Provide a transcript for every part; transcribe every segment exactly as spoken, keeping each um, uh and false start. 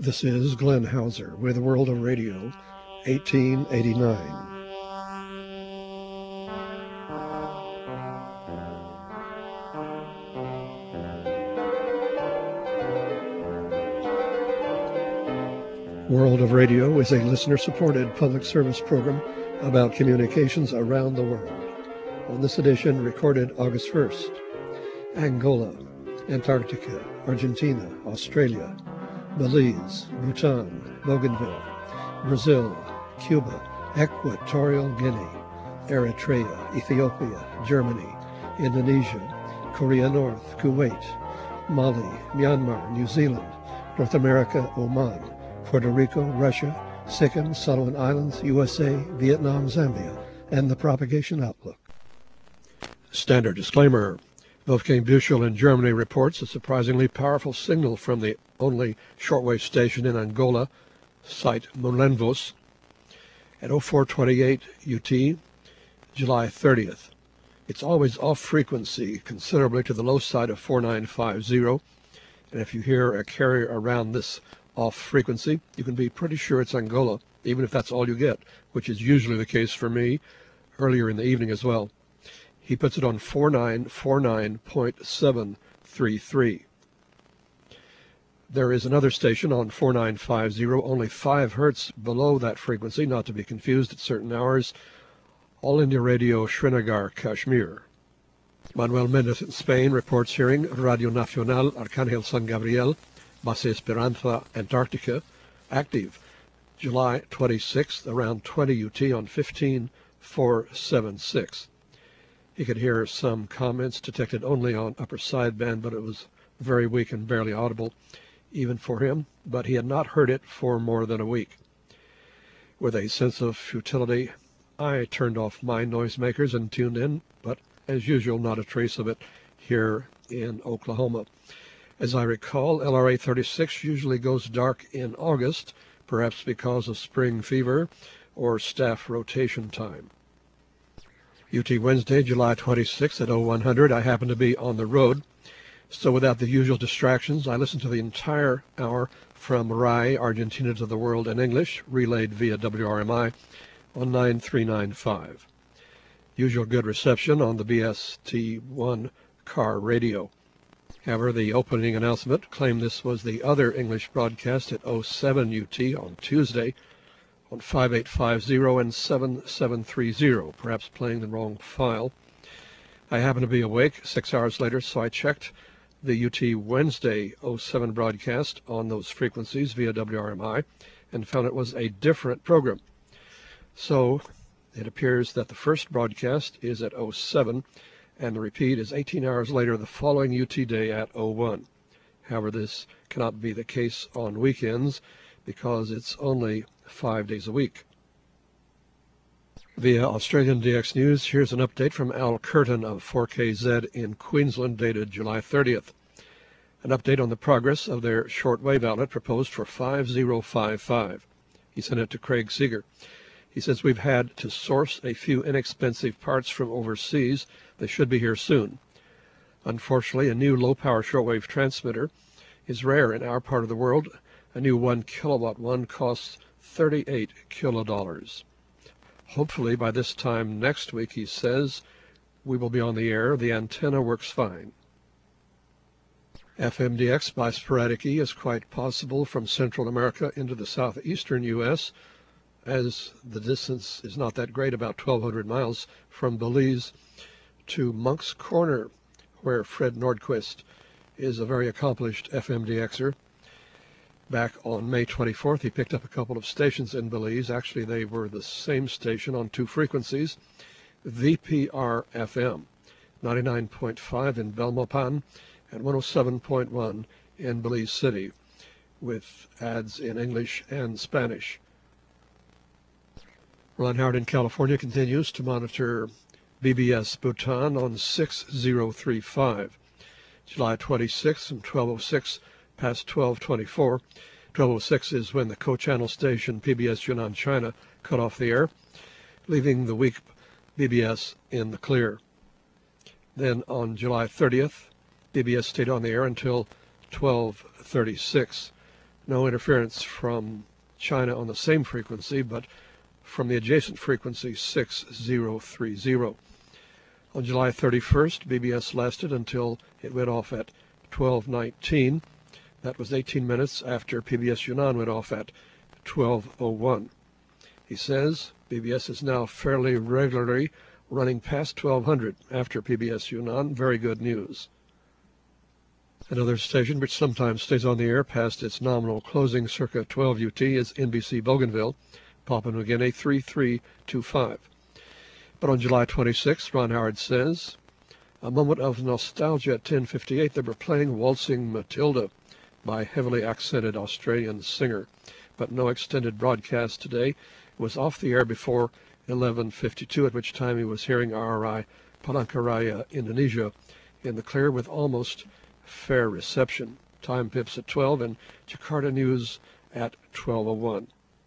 This is Glenn Hauser with World of Radio, eighteen eighty-nine. World of Radio is a listener-supported public service program about communications around the world. On this edition, recorded August first, Angola, Antarctica, Argentina, Australia, Belize, Bhutan, Bougainville, Brazil, Cuba, Equatorial Guinea, Eritrea, Ethiopia, Germany, Indonesia, Korea North, Kuwait, Mali, Myanmar, New Zealand, North America, Oman, Puerto Rico, Russia, Sikkim, Solomon Islands, U S A, Vietnam, Zambia, and the Propagation Outlook. Standard disclaimer. Wolfgang Büchel in Germany reports a surprisingly powerful signal from the only shortwave station in Angola, site Molenvos, at oh four twenty-eight U T, July thirtieth. It's always off frequency, considerably to the low side of four nine five zero, and if you hear a carrier around this off frequency, you can be pretty sure it's Angola, even if that's all you get, which is usually the case for me, earlier in the evening as well. He puts it on four nine four nine point seven three three. There is another station on four nine five zero, only five hertz below that frequency, not to be confused at certain hours, All India Radio Srinagar, Kashmir. Manuel Mendez in Spain reports hearing Radio Nacional Arcángel San Gabriel, Base Esperanza, Antarctica, active July twenty-sixth, around twenty U T on fifteen four seventy-six. He could hear some comments detected only on upper sideband, but it was very weak and barely audible, even for him, but he had not heard it for more than a week. With a sense of futility, I turned off my noisemakers and tuned in, but as usual, not a trace of it here in Oklahoma. As I recall, L R A thirty-six usually goes dark in August, perhaps because of spring fever or staff rotation time. U T Wednesday, July twenty-sixth at oh one hundred, I happened to be on the road, so without the usual distractions, I listened to the entire hour from R I E, Argentina to the World in English, relayed via W R M I on nine three nine five. Usual good reception on the B S T one car radio. However, the opening announcement claimed this was the other English broadcast at oh seven U T on Tuesday on five eight five zero and seven seven three zero, perhaps playing the wrong file. I happened to be awake six hours later, so I checked the U T Wednesday oh seven broadcast on those frequencies via W R M I and found it was a different program. So it appears that the first broadcast is at oh seven, and the repeat is eighteen hours later the following U T day at oh one. However, this cannot be the case on weekends because it's only five days a week. Via Australian D X News, here's an update from Al Curtin of four K Z in Queensland, dated July thirtieth. An update on the progress of their shortwave outlet proposed for five oh five five. He sent it to Craig Seeger. He says, we've had to source a few inexpensive parts from overseas. They should be here soon. Unfortunately, a new low-power shortwave transmitter is rare in our part of the world. A new one kilowatt one costs thirty-eight kilodollars. Hopefully by this time next week, he says, we will be on the air. The antenna works fine. F M D X by sporadic E is quite possible from Central America into the southeastern U S, as the distance is not that great, about twelve hundred miles from Belize to Monk's Corner, where Fred Nordquist is a very accomplished F M D Xer. Back on May twenty-fourth, he picked up a couple of stations in Belize. Actually, they were the same station on two frequencies, V P R F M, ninety-nine point five in Belmopan and one oh seven point one in Belize City, with ads in English and Spanish. Ron Howard in California continues to monitor B B S Bhutan on six oh three five, July twenty-sixth and twelve oh six past twelve twenty-four. twelve oh six is when the co-channel station P B S Yunnan China cut off the air, leaving the weak B B S in the clear. Then on July thirtieth, B B S stayed on the air until twelve thirty-six. No interference from China on the same frequency, but from the adjacent frequency six zero three zero. On July thirty-first, B B S lasted until it went off at twelve nineteen. That was eighteen minutes after P B S Yunnan went off at twelve oh one. He says B B S is now fairly regularly running past twelve hundred after P B S Yunnan. Very good news. Another station which sometimes stays on the air past its nominal closing circa twelve U T is N B C Bougainville, Papua New Guinea three three two five. But on July twenty-sixth, Ron Howard says, a moment of nostalgia at ten fifty-eight, they were playing Waltzing Matilda by heavily accented Australian singer, but no extended broadcast today. It was off the air before eleven fifty-two, at which time he was hearing R R I Palangkaraya, Indonesia, in the clear with almost fair reception. Time pips at twelve and Jakarta News at twelve oh one.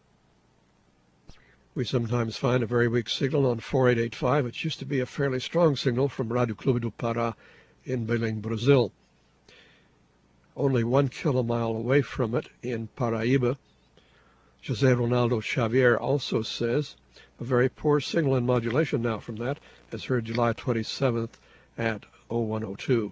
We sometimes find a very weak signal on forty-eight eighty-five, which used to be a fairly strong signal from Radio Clube do Pará in Belém, Brazil. Only one kilomile away from it in Paraíba, José Ronaldo Xavier also says a very poor signal in modulation now from that, as heard July twenty-seventh at oh one oh two.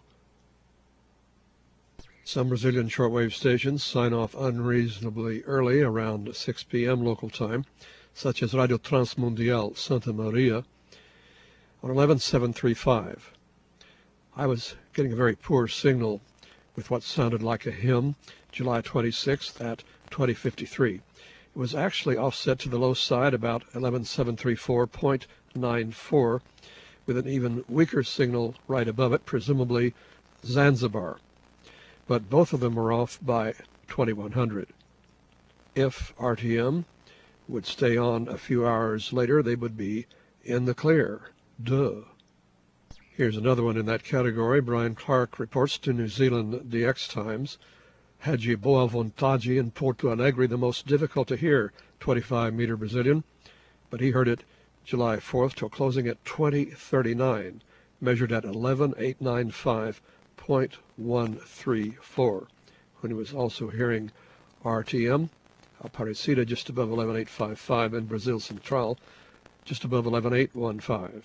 Some Brazilian shortwave stations sign off unreasonably early, around six p m local time, such as Radio Transmundial Santa Maria on eleven seven thirty-five. I was getting a very poor signal with what sounded like a hymn, July twenty-sixth at twenty fifty-three. It was actually offset to the low side about eleven seven thirty-four point nine four, with an even weaker signal right above it, presumably Zanzibar. But both of them were off by twenty-one hundred. If R T M would stay on a few hours later, they would be in the clear. Duh. Here's another one in that category. Brian Clark reports to New Zealand D X Times. Hagi Boa Vontade in Porto Alegre, the most difficult to hear, twenty-five meter Brazilian, but he heard it July fourth till closing at twenty thirty-nine, measured at eleven eight ninety-five point one three four, when he was also hearing R T M, Aparecida just above eleven eight fifty-five, and Brazil Central just above eleven eight fifteen.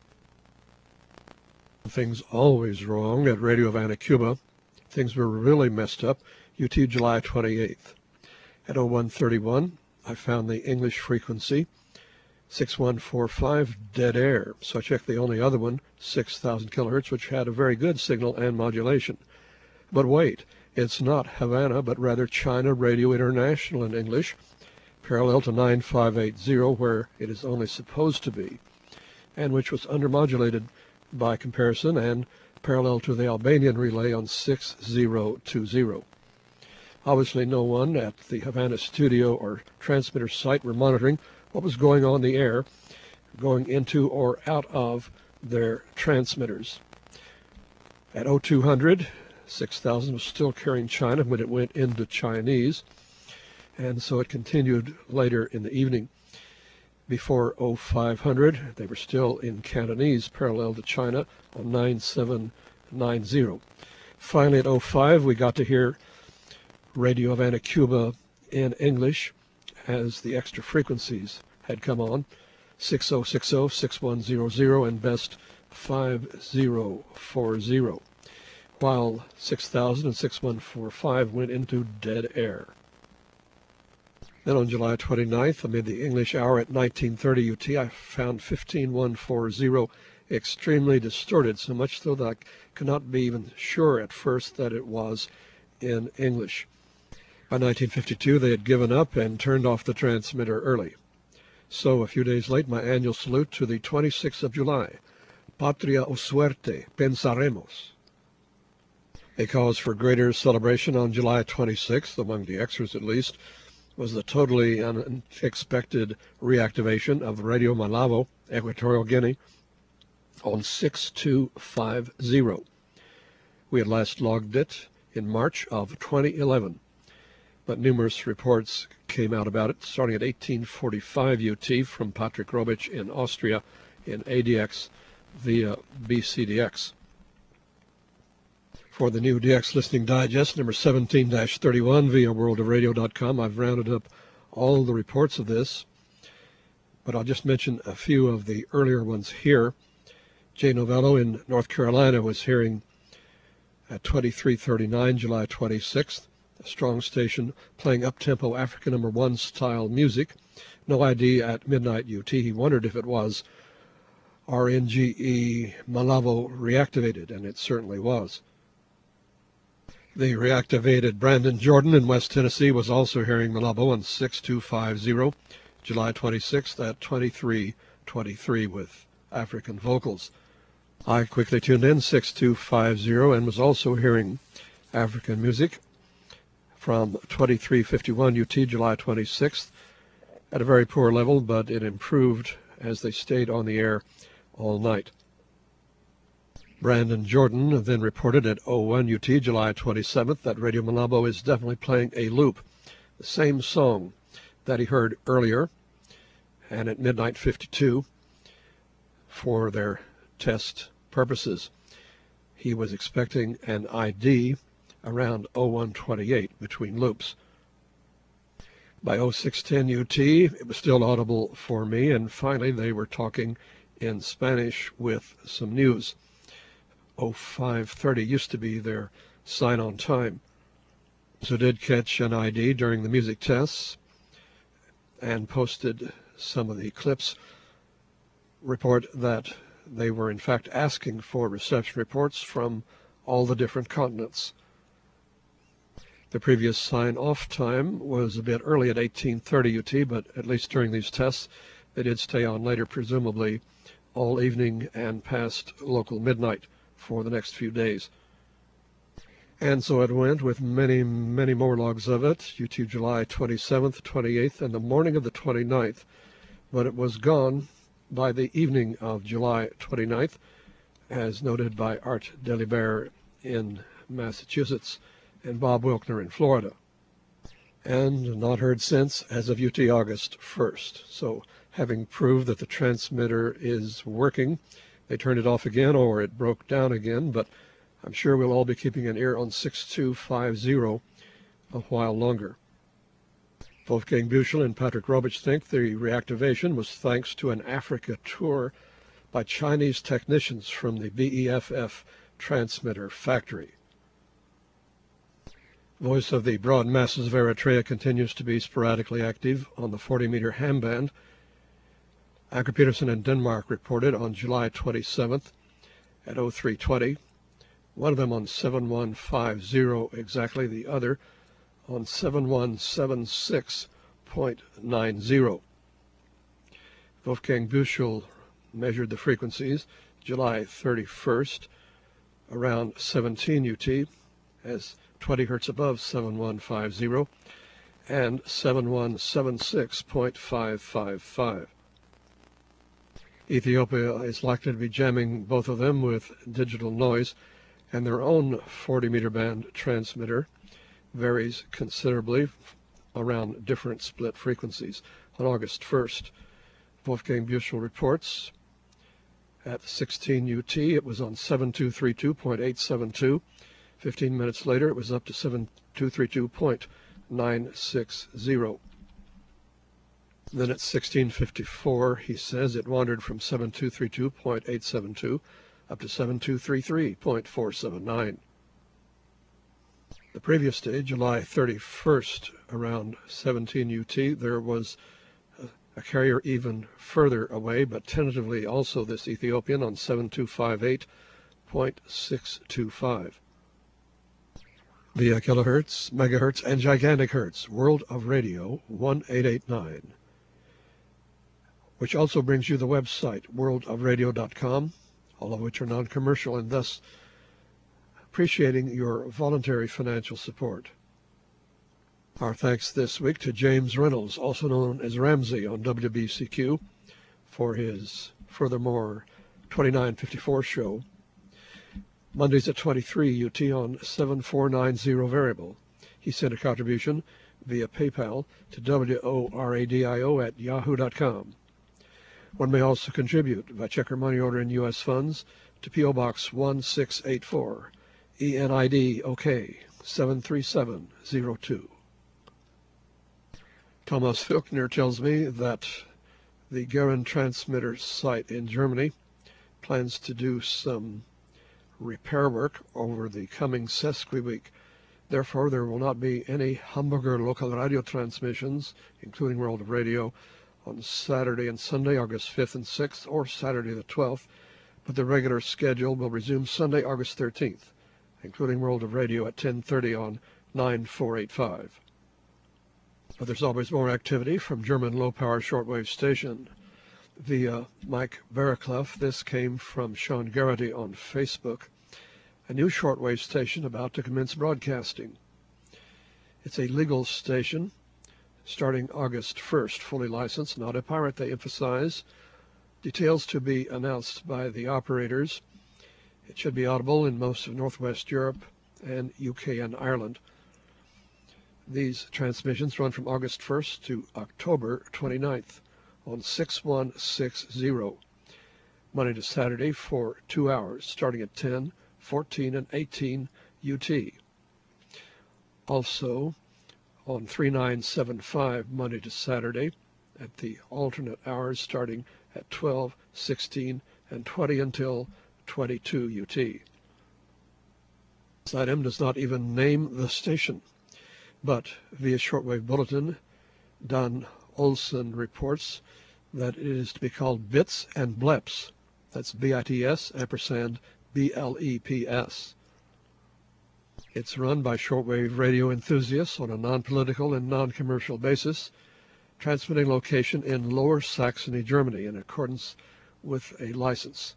Things always wrong at Radio Havana, Cuba. Things were really messed up. U T July twenty-eighth. At oh one thirty-one, I found the English frequency, six one four five, dead air. So I checked the only other one, six thousand kilohertz, which had a very good signal and modulation. But wait, it's not Havana, but rather China Radio International in English, parallel to nine five eight zero, where it is only supposed to be, and which was undermodulated by comparison and parallel to the Albanian relay on six zero two zero. Obviously no one at the Havana studio or transmitter site were monitoring what was going on in the air, going into or out of their transmitters. At oh two hundred, six thousand was still carrying China when it went into Chinese, and so it continued later in the evening. Before oh five hundred, they were still in Cantonese, parallel to China on nine seven nine zero. Finally, at oh five, we got to hear Radio Havana, Cuba in English, as the extra frequencies had come on, six oh six oh, six one zero zero, and best five zero four zero, while six thousand and six one four five went into dead air. Then on July twenty-ninth, amid the English hour at nineteen thirty U T, I found fifteen one forty extremely distorted, so much so that I could not be even sure at first that it was in English. By nineteen fifty-two, they had given up and turned off the transmitter early. So, a few days late, my annual salute to the twenty-sixth of July. Patria o suerte, pensaremos. A cause for greater celebration on July twenty-sixth, among the Xers at least, was the totally unexpected reactivation of Radio Malabo, Equatorial Guinea, on six two five zero. We had last logged it in March of twenty eleven, but numerous reports came out about it, starting at eighteen forty-five U T from Patrick Robich in Austria in A D X via B C D X. For the new D X Listening Digest, number seventeen dash thirty-one via world of radio dot com, I've rounded up all the reports of this, but I'll just mention a few of the earlier ones here. Jay Novello in North Carolina was hearing at twenty-three thirty-nine, July twenty-sixth, a strong station playing up-tempo African number one style music. No I D at midnight U T. He wondered if it was R N G E Malavo reactivated, and it certainly was. The reactivated Brandon Jordan in West Tennessee was also hearing Malabo on six two five zero, July twenty-sixth at twenty-three twenty-three with African vocals. I quickly tuned in six two five zero and was also hearing African music from twenty-three fifty-one U T, July twenty-sixth, at a very poor level, but it improved as they stayed on the air all night. Brandon Jordan then reported at oh one U T, July twenty-seventh, that Radio Malabo is definitely playing a loop, the same song that he heard earlier, and at midnight fifty-two for their test purposes. He was expecting an I D around oh one twenty-eight between loops. By oh six ten U T, it was still audible for me, and finally they were talking in Spanish with some news. oh five thirty used to be their sign-on time. So did catch an I D during the music tests and posted some of the clips. Report that they were in fact asking for reception reports from all the different continents. The previous sign-off time was a bit early at eighteen thirty U T, but at least during these tests they did stay on later, presumably all evening and past local midnight for the next few days. And so it went with many, many more logs of it, U T July twenty-seventh, twenty-eighth, and the morning of the twenty-ninth, but it was gone by the evening of July twenty-ninth, as noted by Art Delibert in Massachusetts and Bob Wilkner in Florida, and not heard since as of U T August first. So having proved that the transmitter is working, they turned it off again, or it broke down again, but I'm sure we'll all be keeping an ear on six two five zero a while longer. Wolfgang Büchel and Patrick Robich think the reactivation was thanks to an Africa tour by Chinese technicians from the B E F F transmitter factory. Voice of the broad masses of Eritrea continues to be sporadically active on the forty meter ham band. Anker Peterson in Denmark reported on July twenty-seventh at oh three twenty, one of them on seven one five zero exactly, the other on seven one seven six point nine zero. Wolfgang Büchel measured the frequencies July thirty-first around seventeen U T as twenty hertz above seven one five zero and seven one seven six point five five five. Ethiopia is likely to be jamming both of them with digital noise, and their own forty meter band transmitter varies considerably around different split frequencies. On August first, Wolfgang Büchel reports at sixteen U T it was on seven two three two point eight seven two. fifteen minutes later it was up to seven two three two point nine six zero. Then at sixteen fifty-four, he says it wandered from seven two three two point eight seven two up to seven two three three point four seven nine. The previous day, July thirty-first, around seventeen U T, there was a carrier even further away, but tentatively also this Ethiopian on seven two five eight point six two five. Via kilohertz, megahertz, and gigantic hertz, World of Radio one eight eight nine, which also brings you the website world of radio dot com, all of which are non-commercial, and thus appreciating your voluntary financial support. Our thanks this week to James Reynolds, also known as Ramsey on W B C Q, for his Furthermore twenty-nine fifty-four show, Mondays at twenty-three U T on seven four nine zero variable. He sent a contribution via PayPal to WORADIO at yahoo dot com. One may also contribute by check or money order in U S funds to P O Box one six eight four, E N I D OK seven three seven zero two. Thomas Filkner tells me that the Geren transmitter site in Germany plans to do some repair work over the coming Sesqui week. Therefore, there will not be any Hamburger local radio transmissions, including World of Radio, on Saturday and Sunday, August fifth and sixth, or Saturday the twelfth, but the regular schedule will resume Sunday, August thirteenth, including World of Radio at ten thirty on nine four eight five. But there's always more activity from German low-power shortwave station. Via Mike Barraclough, this came from Sean Garrity on Facebook, a new shortwave station about to commence broadcasting. It's a legal station starting August first, fully licensed, not a pirate, they emphasize. Details to be announced by the operators. It should be audible in most of Northwest Europe and U K and Ireland. These transmissions run from August first to October twenty-ninth. On six one six zero, Monday to Saturday for two hours, starting at ten, fourteen, and eighteen U T. Also on three nine seven five, Monday to Saturday, at the alternate hours, starting at twelve, sixteen, and twenty until twenty-two U T. This item does not even name the station, but via shortwave bulletin, Dan Olson reports that it is to be called Bits and Bleps. That's B I T S ampersand B L E P S. It's run by shortwave radio enthusiasts on a non-political and non-commercial basis, transmitting location in Lower Saxony, Germany, in accordance with a license.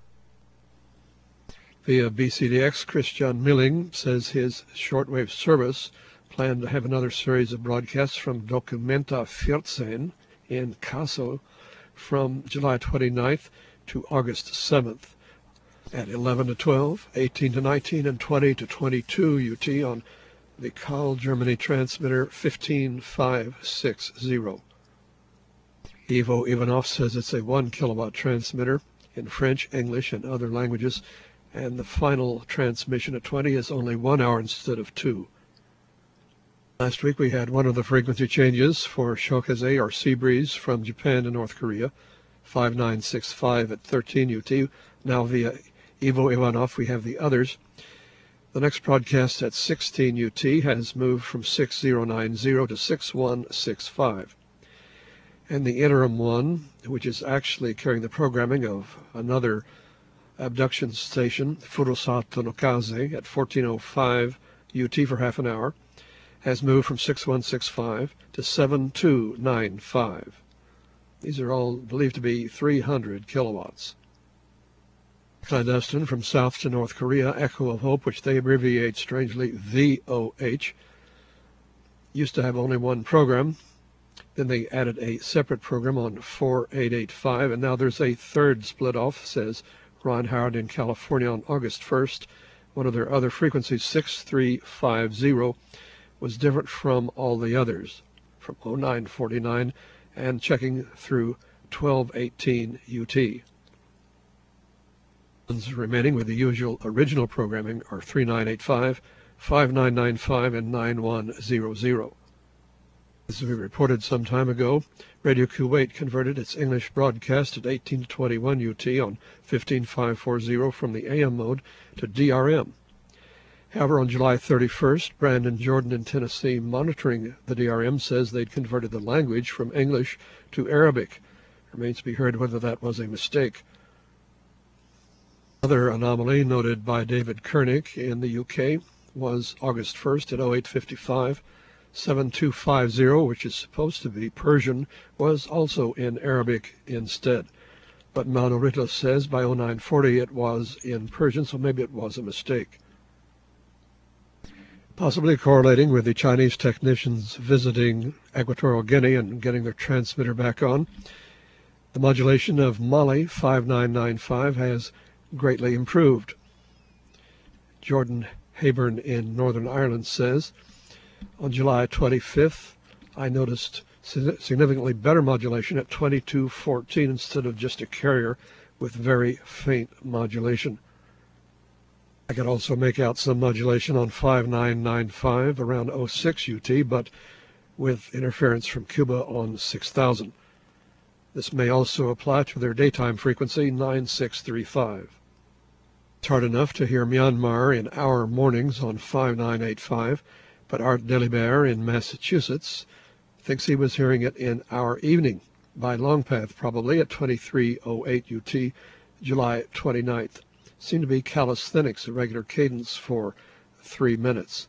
Via B C D X, Christian Milling says his shortwave service planned to have another series of broadcasts from Documenta fourteen in Kassel from July twenty-ninth to August seventh at eleven to twelve, eighteen to nineteen, and twenty to twenty-two U T on the Kahl, Germany transmitter fifteen five sixty. Ivo Ivanov says it's a one kilowatt transmitter in French, English, and other languages, and the final transmission at twenty is only one hour instead of two. Last week we had one of the frequency changes for Shokase or Sea Breeze from Japan to North Korea, five nine six five at thirteen U T. Now via Ivo Ivanov we have the others. The next broadcast at sixteen U T has moved from six zero nine zero to six one six five. And the interim one, which is actually carrying the programming of another abduction station, Furusato no Kaze, at fourteen oh five U T for half an hour, has moved from six one six five to seven two nine five. These are all believed to be three hundred kilowatts. Clandestine from South to North Korea, Echo of Hope, which they abbreviate strangely V O H, used to have only one program. Then they added a separate program on four eight eight five, and now there's a third split off, says Reinhard in California on August first. One of their other frequencies, six three five zero, was different from all the others, from oh nine forty-nine and checking through twelve eighteen U T. Ones remaining with the usual original programming are three nine eight five, five nine nine five, and nine one zero zero. As we reported some time ago, Radio Kuwait converted its English broadcast at eighteen to twenty-one U T on fifteen five forty from the A M mode to D R M. However, on July thirty-first, Brandon Jordan in Tennessee, monitoring the D R M, says they'd converted the language from English to Arabic. It remains to be heard whether that was a mistake. Another anomaly noted by David Koenig in the U K was August first at oh eight fifty-five, seven two five zero, which is supposed to be Persian, was also in Arabic instead. But Manolito says by oh nine forty it was in Persian, so maybe it was a mistake. Possibly correlating with the Chinese technicians visiting Equatorial Guinea and getting their transmitter back on, the modulation of Mali five nine nine five has greatly improved. Jordan Hayburn in Northern Ireland says, on July twenty-fifth, I noticed significantly better modulation at twenty-two fourteen instead of just a carrier with very faint modulation. I could also make out some modulation on five nine nine five around oh six U T, but with interference from Cuba on six thousand. This may also apply to their daytime frequency nine six three five. It's hard enough to hear Myanmar in our mornings on five nine eight five, but Art Delibert in Massachusetts thinks he was hearing it in our evening by Longpath, probably at twenty-three oh eight U T, July twenty-ninth. Seemed to be calisthenics, a regular cadence for three minutes.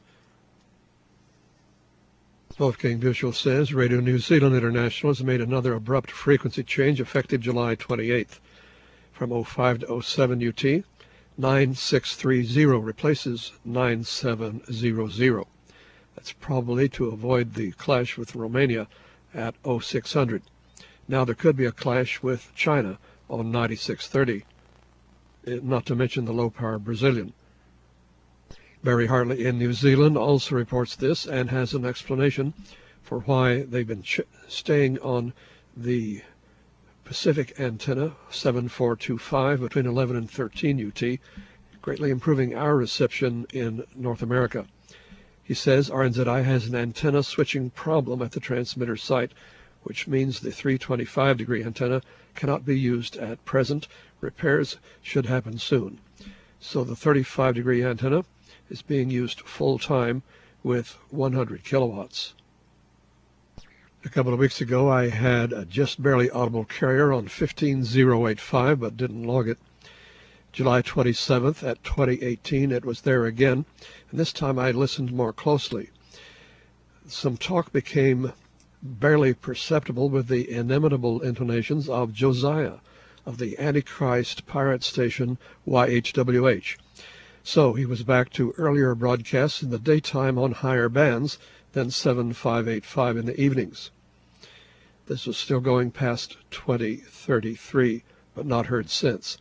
Wolfgang Bushel says Radio New Zealand International has made another abrupt frequency change effective July twenty-eighth. From oh five to oh seven U T, nine six three zero replaces nine seven zero zero. That's probably to avoid the clash with Romania at oh six hundred. Now there could be a clash with China on ninety-six thirty, not to mention the low-power Brazilian. Barry Hartley in New Zealand also reports this and has an explanation for why they've been ch- staying on the Pacific antenna seven four two five between eleven and thirteen U T, greatly improving our reception in North America. He says R N Z I has an antenna switching problem at the transmitter site, which means the three twenty-five degree antenna cannot be used at present. Repairs should happen soon. So the thirty-five degree antenna is being used full-time with one hundred kilowatts. A couple of weeks ago, I had a just barely audible carrier on fifteen oh eighty-five, but didn't log it. July twenty-seventh at twenty eighteen, it was there again, and this time I listened more closely. Some talk became barely perceptible with the inimitable intonations of Josiah of the Antichrist pirate station Y H W H. So he was back to earlier broadcasts in the daytime on higher bands than seven five eight five in the evenings. This was still going past twenty thirty-three, but not heard since.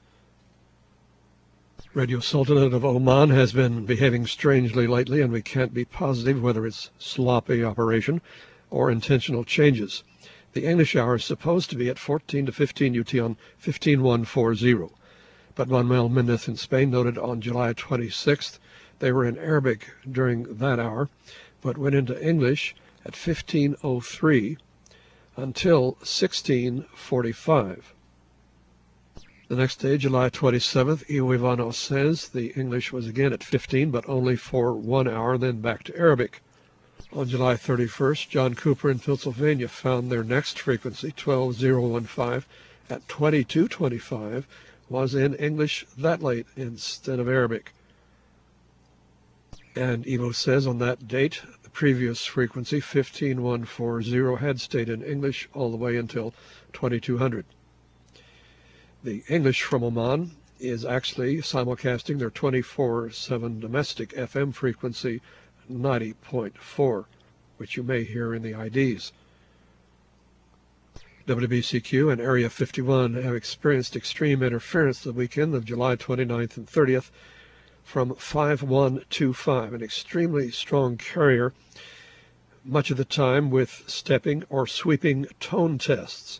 Radio Sultanate of Oman has been behaving strangely lately, and we can't be positive whether it's sloppy operation or intentional changes. The English hour is supposed to be at fourteen to fifteen U T on fifteen one forty, but Manuel Mendez in Spain noted on July twenty-sixth they were in Arabic during that hour, but went into English at fifteen oh three until sixteen forty-five. The next day, July twenty-seventh, Iovano says the English was again at fifteen, but only for one hour, then back to Arabic. On July thirty-first, John Cooper in Pennsylvania found their next frequency, twelve oh fifteen, at twenty-two twenty-five, was in English that late instead of Arabic. And Evo says on that date, the previous frequency, fifteen one forty, had stayed in English all the way until twenty-two hundred. The English from Oman is actually simulcasting their twenty-four seven domestic F M frequency, ninety point four, which you may hear in the I Ds. W B C Q and Area fifty-one have experienced extreme interference the weekend of July twenty-ninth and thirtieth from five one two five, an extremely strong carrier, much of the time with stepping or sweeping tone tests.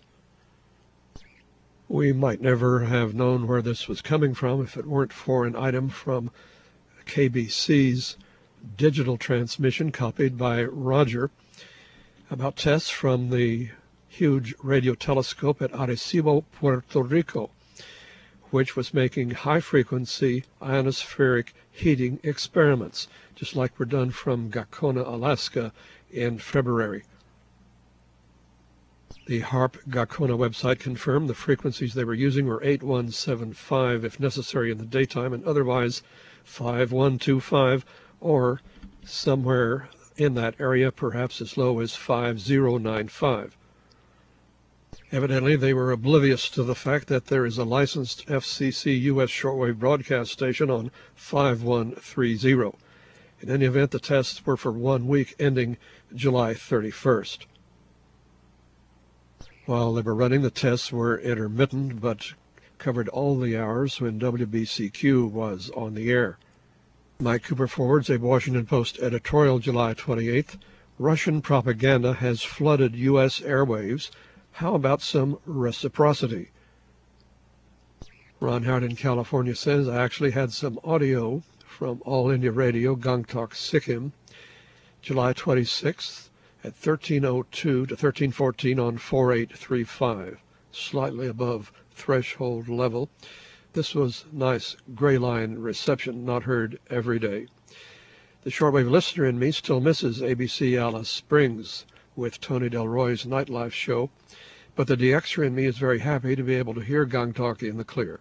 We might never have known where this was coming from if it weren't for an item from K B C's digital transmission copied by Roger about tests from the huge radio telescope at Arecibo, Puerto Rico, which was making high-frequency ionospheric heating experiments, just like were done from Gakona, Alaska in February. The HAARP Gakona website confirmed the frequencies they were using were eight one seven five if necessary in the daytime, and otherwise five one two five, or somewhere in that area, perhaps as low as five zero nine five. Evidently, they were oblivious to the fact that there is a licensed F C C U S shortwave broadcast station on five one three zero. In any event, the tests were for one week ending July thirty-first. While they were running, the tests were intermittent but covered all the hours when W B C Q was on the air. Mike Cooper forwards a Washington Post editorial July twenty-eighth. Russian propaganda has flooded U S airwaves. How about some reciprocity? Ron Howard in California says, I actually had some audio from All India Radio, Gangtok, Sikkim, July twenty-sixth at thirteen oh two to thirteen fourteen on four eight three five, slightly above threshold level. This was nice gray line reception, not heard every day. The shortwave listener in me still misses A B C Alice Springs with Tony Del Roy's nightlife show, but the D Xer in me is very happy to be able to hear Gangtok in the clear.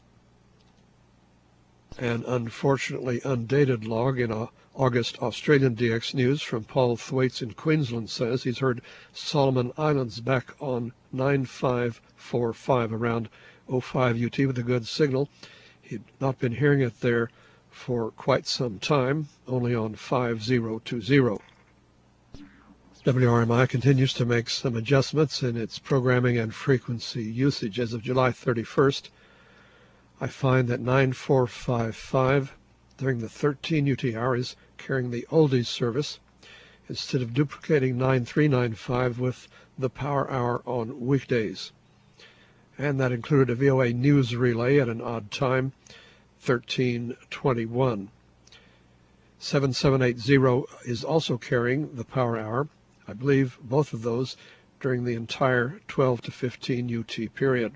An unfortunately undated log in a August Australian D X news from Paul Thwaites in Queensland says he's heard Solomon Islands back on nine five four five around oh five U T with a good signal. He'd not been hearing it there for quite some time, only on five zero two zero. W R M I continues to make some adjustments in its programming and frequency usage. As of July thirty-first, I find that nine four five five during the thirteen U T hour is carrying the oldies service instead of duplicating nine three nine five with the power hour on weekdays. And that included a V O A news relay at an odd time, thirteen twenty-one. seven seven eight zero is also carrying the power hour. I believe both of those during the entire twelve to fifteen U T period.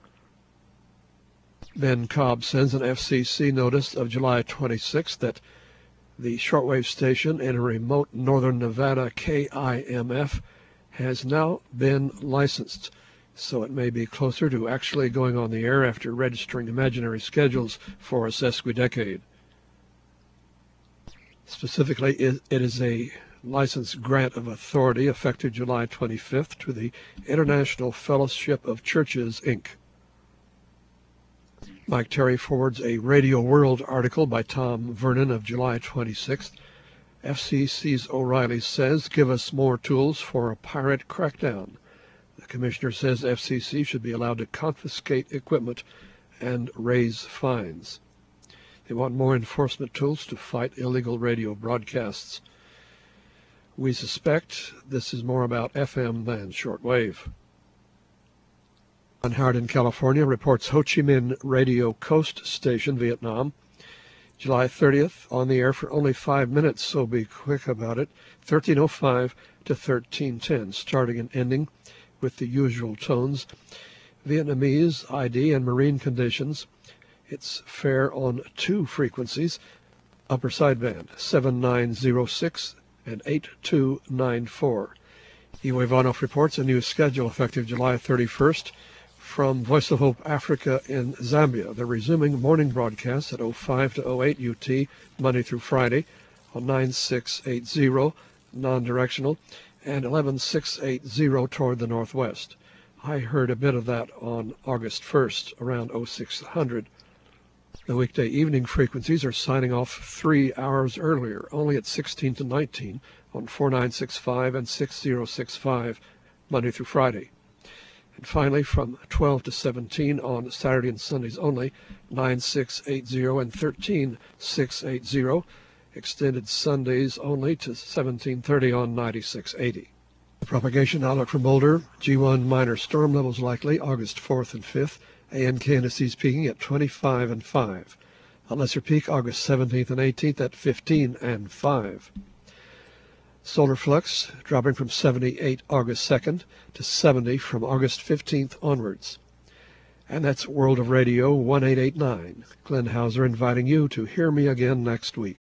Ben Cobb sends an F C C notice of July twenty-sixth that the shortwave station in a remote northern Nevada, K I M F, has now been licensed, so it may be closer to actually going on the air after registering imaginary schedules for a sesquidecade. Specifically, it is a license grant of authority effective July twenty-fifth to the International Fellowship of Churches, Incorporated. Mike Terry forwards a Radio World article by Tom Vernon of July twenty-sixth. F C C's O'Reilly says, give us more tools for a pirate crackdown. The commissioner says F C C should be allowed to confiscate equipment and raise fines. They want more enforcement tools to fight illegal radio broadcasts. We suspect this is more about F M than shortwave. John Howard in California reports Ho Chi Minh Radio Coast Station, Vietnam. July thirtieth, on the air for only five minutes, so be quick about it. thirteen oh five to thirteen ten, starting and ending with the usual tones. Vietnamese, I D, and marine conditions. It's fair on two frequencies. Upper sideband, seven nine zero six and eight two nine four. Ivo Ivanov reports a new schedule effective July thirty-first. From Voice of Hope Africa in Zambia. They're resuming morning broadcasts at oh five to oh eight U T, Monday through Friday, on nine six eight zero, non-directional, and eleven six eight zero toward the northwest. I heard a bit of that on August first, around oh six hundred. The weekday evening frequencies are signing off three hours earlier, only at sixteen to nineteen, on four nine six five and six zero six five, Monday through Friday. And finally, from twelve to seventeen on Saturday and Sundays only, nine six eight zero and thirteen six eight zero, extended Sundays only to seventeen thirty on ninety-six eighty. The propagation outlook from Boulder, G one minor storm levels likely August fourth and fifth, A N K indices peaking at twenty-five and five. A lesser peak August seventeenth and eighteenth at fifteen and five. Solar flux dropping from seventy-eight August second to seventy from August fifteenth onwards. And that's World of Radio one eight eight nine. Glenn Hauser inviting you to hear me again next week.